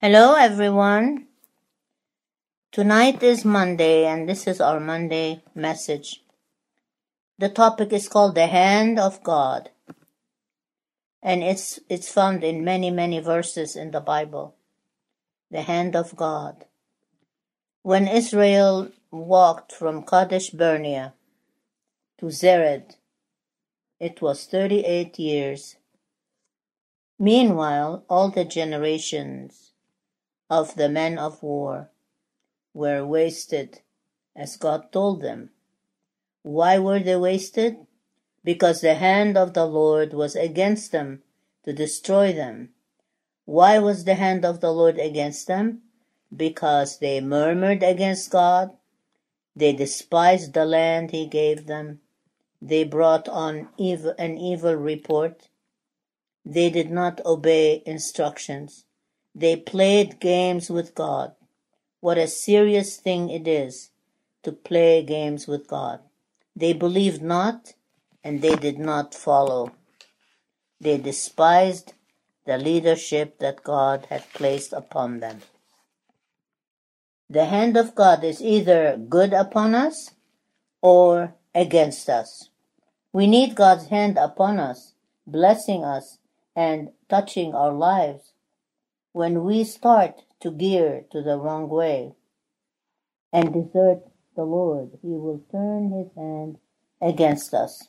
Hello, everyone. Tonight is Monday, and this is our Monday message. The topic is called The Hand of God, and it's found in many verses in the Bible. The hand of God. When Israel walked from Kadesh Barnea to Zered, it was 38 years. Meanwhile, all the generations of the men of war were wasted, as God told them. Why were they wasted? Because the hand of the Lord was against them to destroy them. Why was the hand of the Lord against them? Because they murmured against God. They despised the land he gave them. They brought on an evil report. They did not obey instructions. They played games with God. What a serious thing it is to play games with God. They believed not, and they did not follow. They despised the leadership that God had placed upon them. The hand of God is either good upon us or against us. We need God's hand upon us, blessing us and touching our lives. When we start to gear to the wrong way and desert the Lord, he will turn his hand against us.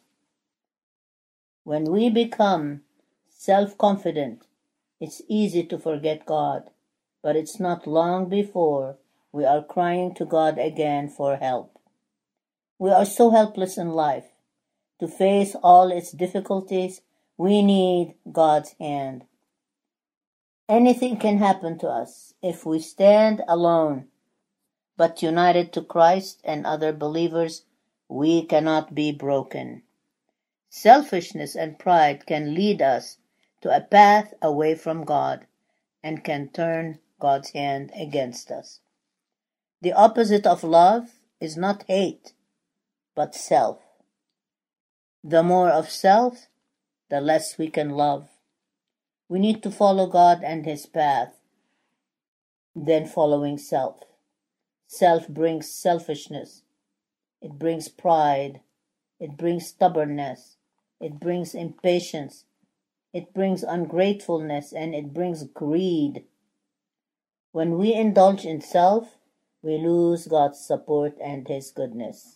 When we become self-confident, it's easy to forget God, but it's not long before we are crying to God again for help. We are so helpless in life. To face all its difficulties, we need God's hand. Anything can happen to us if we stand alone, but united to Christ and other believers, we cannot be broken. Selfishness and pride can lead us to a path away from God and can turn God's hand against us. The opposite of love is not hate, but self. The more of self, the less we can love. We need to follow God and his path, then following self. Self brings selfishness. It brings pride. It brings stubbornness. It brings impatience. It brings ungratefulness, and it brings greed. When we indulge in self, we lose God's support and his goodness.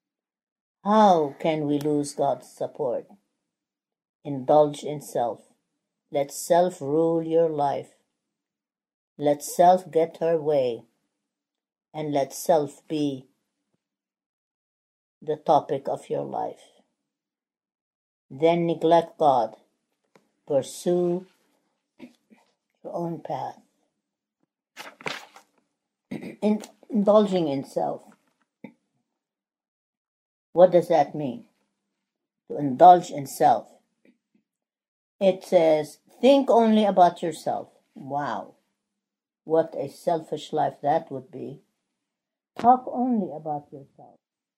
How can we lose God's support? Indulge in self. Let self rule your life. Let self get her way. And let self be the topic of your life. Then neglect God. Pursue your own path. Indulging in self. What does that mean? To indulge in self. It says, think only about yourself. Wow. What a selfish life that would be. Talk only about yourself.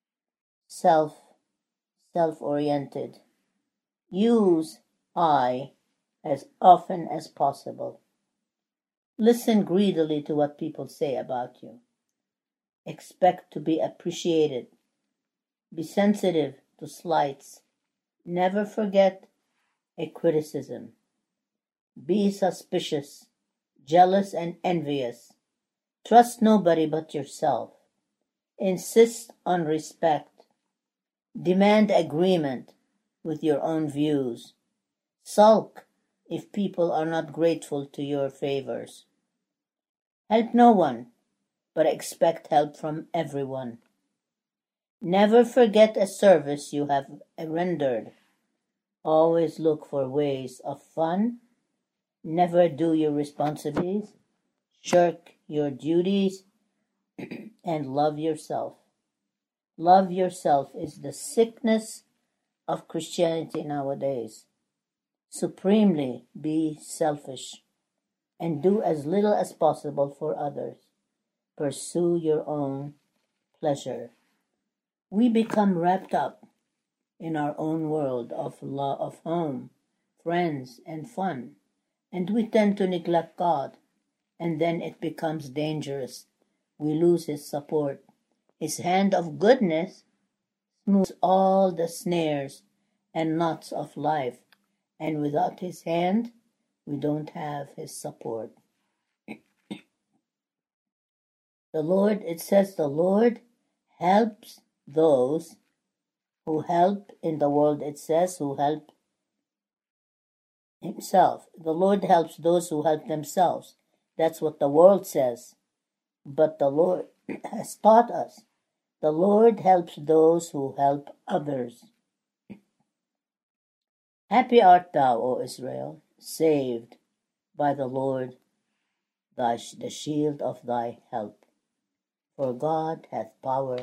Self-oriented. Use I as often as possible. Listen greedily to what people say about you. Expect to be appreciated. Be sensitive to slights. Never forget a criticism. Be suspicious, jealous, and envious. Trust nobody but yourself. Insist on respect. Demand agreement with your own views. Sulk if people are not grateful to your favors. Help no one, but expect help from everyone. Never forget a service you have rendered. Always look for ways of fun. Never do your responsibilities. Shirk your duties. And love yourself. Love yourself is the sickness of Christianity nowadays. Supremely be selfish and do as little as possible for others. Pursue your own pleasure. We become wrapped up in our own world of love, of home, friends, and fun, and we tend to neglect God and then it becomes dangerous. We lose his support. His hand of goodness smooths all the snares and knots of life, and without his hand, we don't have his support. The Lord, it says, the Lord helps those who help in the world, it says, who help himself. The Lord helps those who help themselves. That's what the world says. But the Lord has taught us. The Lord helps those who help others. Happy art thou, O Israel, saved by the Lord, the shield of thy help. For God hath power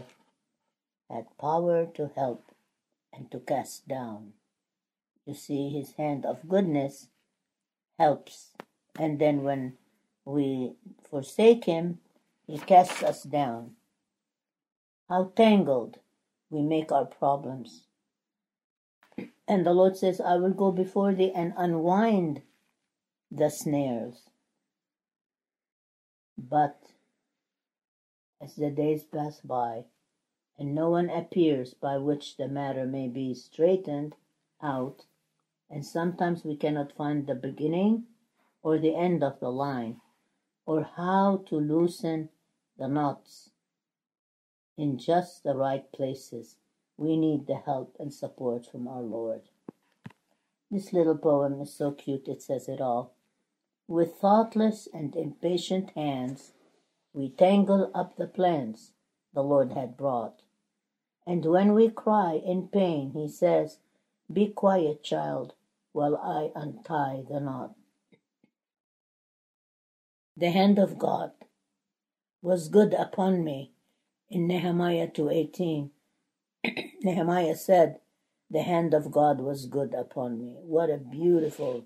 to help and to cast down. You see, his hand of goodness helps. And then when we forsake him, he casts us down. How tangled we make our problems. And the Lord says, I will go before thee and unwind the snares. But as the days pass by, and no one appears by which the matter may be straightened out, and sometimes we cannot find the beginning or the end of the line, or how to loosen the knots in just the right places, we need the help and support from our Lord. This little poem is so cute, it says it all. With thoughtless and impatient hands, we tangle up the plans the Lord had brought. And when we cry in pain, he says, be quiet, child, while I untie the knot. The hand of God was good upon me. In Nehemiah 2:18, Nehemiah said, the hand of God was good upon me. What a beautiful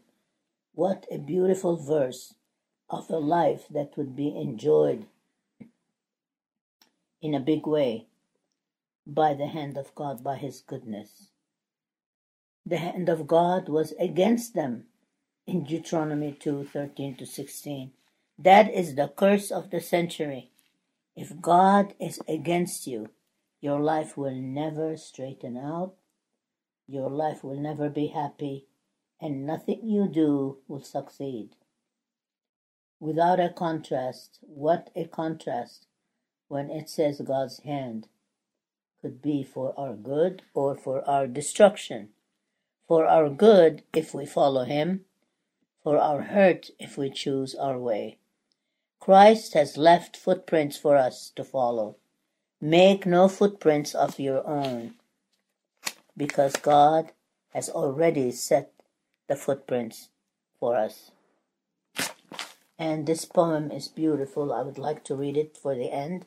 verse of a life that would be enjoyed in a big way by the hand of God, by his goodness. The hand of God was against them in Deuteronomy 2:13-16. That is the curse of the century. If God is against you, your life will never straighten out, your life will never be happy, and nothing you do will succeed. Without a contrast, what a contrast when it says God's hand could be for our good or for our destruction. For our good if we follow him, for our hurt if we choose our way. Christ has left footprints for us to follow. Make no footprints of your own, because God has already set the footprints for us. And this poem is beautiful. I would like to read it for the end.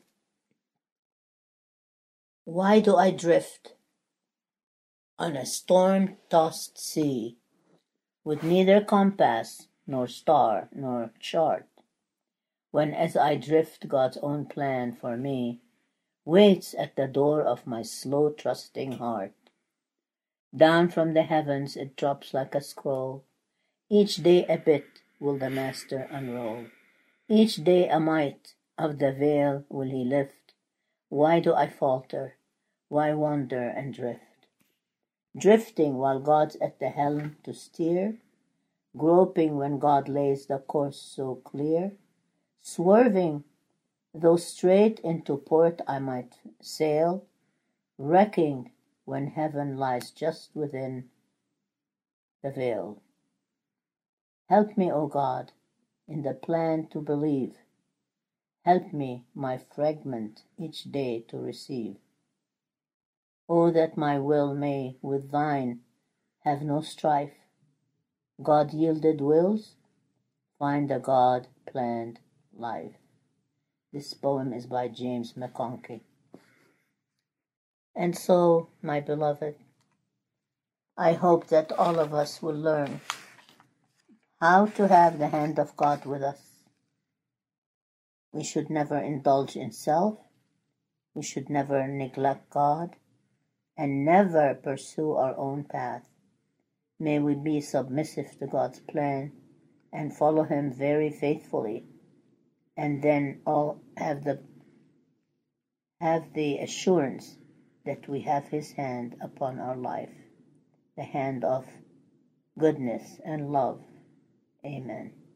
Why do I drift on a storm-tossed sea, with neither compass nor star nor chart, when as I drift God's own plan for me waits at the door of my slow trusting heart? Down from the heavens it drops like a scroll. Each day a bit will the Master unroll. Each day a mite of the veil will he lift. Why do I falter? Why wander and drift? Drifting while God's at the helm to steer, groping when God lays the course so clear, swerving though straight into port I might sail, wrecking when heaven lies just within the veil. Help me, O God, in the plan to believe. Help me my fragment each day to receive. Oh, that my will may with thine have no strife. God-yielded wills find a God-planned life. This poem is by James McConkie. And so, my beloved, I hope that all of us will learn how to have the hand of God with us. We should never indulge in self. We should never neglect God and never pursue our own path. May we be submissive to God's plan and follow him very faithfully and then all have the assurance that we have His hand upon our life, the hand of goodness and love. Amen.